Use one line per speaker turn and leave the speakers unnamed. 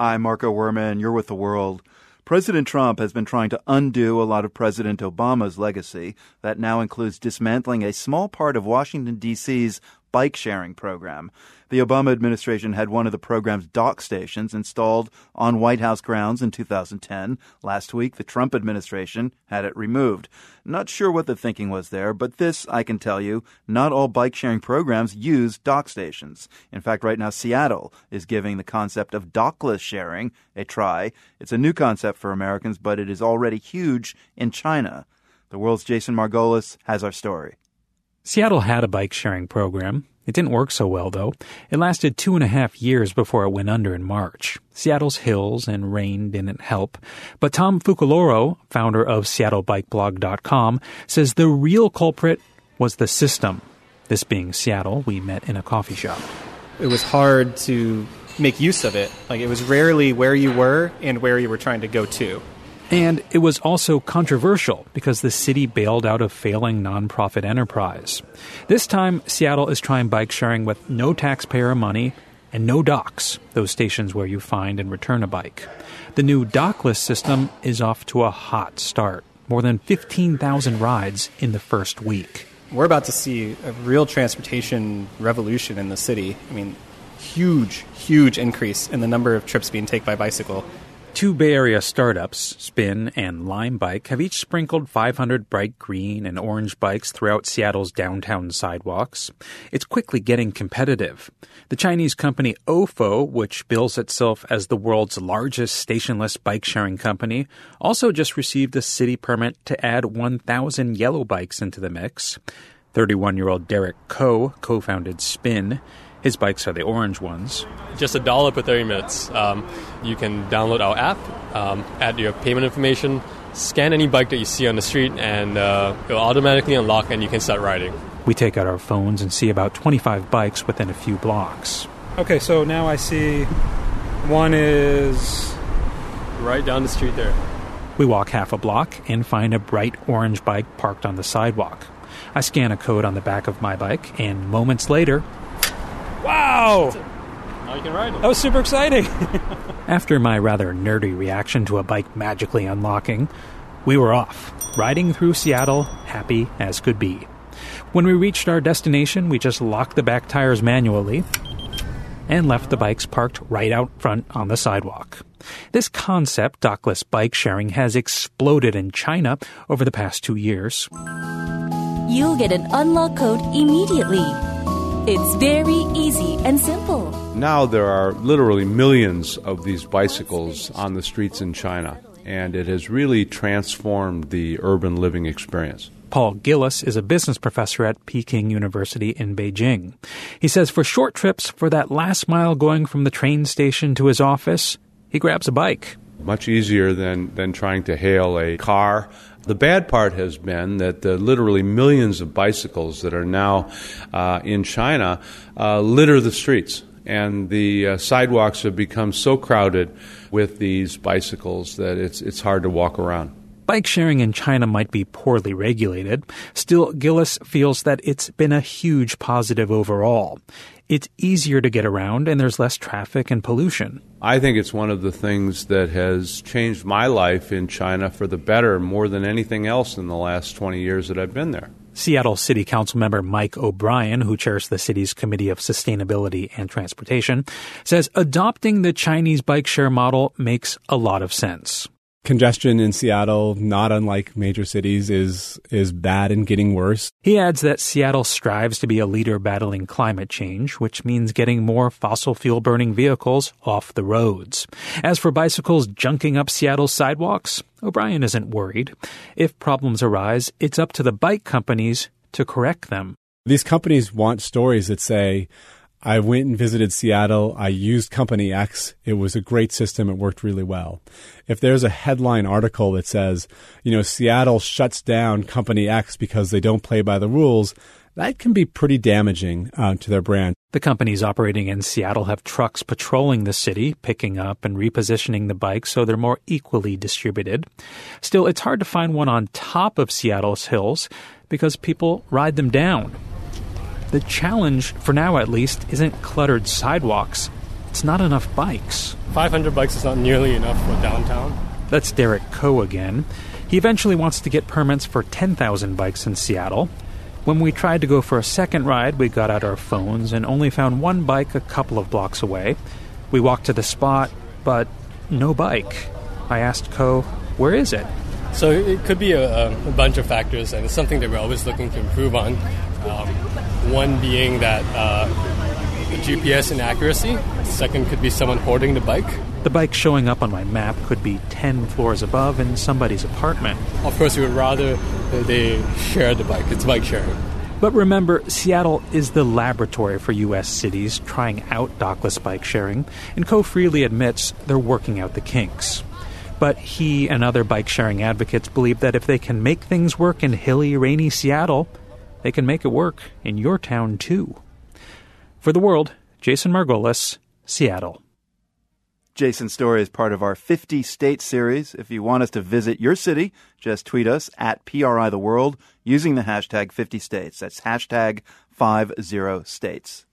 I'm Marco Werman. You're with The World. President Trump has been trying to undo a lot of President Obama's legacy. That now includes dismantling a small part of Washington, D.C.'s bike-sharing program. The Obama administration had one of the program's dock stations installed on White House grounds in 2010. Last week, the Trump administration had it removed. Not sure what the thinking was there, but this, I can tell you, not all bike-sharing programs use dock stations. In fact, right now, Seattle is giving the concept of dockless sharing a try. It's a new concept for Americans, but it is already huge in China. The World's Jason Margolis has our story.
Seattle had a bike-sharing program. It didn't work so well, though. It lasted 2.5 years before it went under in March. Seattle's hills and rain didn't help. But Tom Fukuloro, founder of SeattleBikeblog.com, says the real culprit was the system. This being Seattle, we met in a coffee shop.
It was hard to make use of it. It was rarely where you were and where you were trying to go to.
And it was also controversial because the city bailed out a failing nonprofit enterprise. This time, Seattle is trying bike sharing with no taxpayer money and no docks, those stations where you find and return a bike. The new dockless system is off to a hot start. More than 15,000 rides in the first week.
We're about to see a real transportation revolution in the city. Huge increase in the number of trips being taken by bicycle.
Two Bay Area startups, Spin and Lime Bike, have each sprinkled 500 bright green and orange bikes throughout Seattle's downtown sidewalks. It's quickly getting competitive. The Chinese company Ofo, which bills itself as the world's largest stationless bike-sharing company, also just received a city permit to add 1,000 yellow bikes into the mix. 31-year-old Derek Koh co-founded Spin. His bikes are the orange ones.
Just $1 per 30 minutes. You can download our app, add your payment information, scan any bike that you see on the street, and it'll automatically unlock and you can start riding.
We take out our phones and see about 25 bikes within a few blocks.
Okay, so now I see one is
right down the street there.
We walk half a block and find a bright orange bike parked on the sidewalk. I scan a code on the back of my bike, and moments later...
Wow!
Now you can ride it.
That was super exciting.
After my rather nerdy reaction to a bike magically unlocking, we were off, riding through Seattle, happy as could be. When we reached our destination, we just locked the back tires manually and left the bikes parked right out front on the sidewalk. This concept, dockless bike sharing, has exploded in China over the past 2 years.
You'll get an unlock code immediately. It's very easy and simple.
Now there are literally millions of these bicycles on the streets in China, and it has really transformed the urban living experience.
Paul Gillis is a business professor at Peking University in Beijing. He says for short trips, for that last mile going from the train station to his office, he grabs a bike.
Much easier than trying to hail a car. The bad part has been that literally millions of bicycles that are now in China litter the streets. And the sidewalks have become so crowded with these bicycles that it's hard to walk around.
Bike sharing in China might be poorly regulated. Still, Gillis feels that it's been a huge positive overall. It's easier to get around and there's less traffic and pollution.
I think it's one of the things that has changed my life in China for the better more than anything else in the last 20 years that I've been there.
Seattle City Council member Mike O'Brien, who chairs the city's Committee of Sustainability and Transportation, says adopting the Chinese bike share model makes a lot of sense.
Congestion in Seattle, not unlike major cities, is bad and getting worse.
He adds that Seattle strives to be a leader battling climate change, which means getting more fossil fuel-burning vehicles off the roads. As for bicycles junking up Seattle's sidewalks, O'Brien isn't worried. If problems arise, it's up to the bike companies to correct them.
These companies want stories that say, I went and visited Seattle. I used Company X. It was a great system. It worked really well. If there's a headline article that says, Seattle shuts down Company X because they don't play by the rules, that can be pretty damaging to their brand.
The companies operating in Seattle have trucks patrolling the city, picking up and repositioning the bikes so they're more equally distributed. Still, it's hard to find one on top of Seattle's hills because people ride them down. The challenge, for now at least, isn't cluttered sidewalks. it's not enough bikes.
500 bikes is not nearly enough for downtown.
That's Derek Koh again. He eventually wants to get permits for 10,000 bikes in Seattle. When we tried to go for a second ride, we got out our phones and only found one bike a couple of blocks away. We walked to the spot, but no bike. I asked Koh, where is it?
So it could be a bunch of factors, and it's something that we're always looking to improve on. One being that GPS inaccuracy. Second could be someone hoarding the bike.
The bike showing up on my map could be 10 floors above in somebody's apartment.
Of course, we would rather they share the bike. It's bike sharing.
But remember, Seattle is the laboratory for U.S. cities trying out dockless bike sharing, and Koh freely admits they're working out the kinks. But he and other bike-sharing advocates believe that if they can make things work in hilly, rainy Seattle, they can make it work in your town, too. For The World, Jason Margolis, Seattle.
Jason's story is part of our 50 State series. If you want us to visit your city, just tweet us at PRI The World using the hashtag 50 States. That's hashtag 50 States.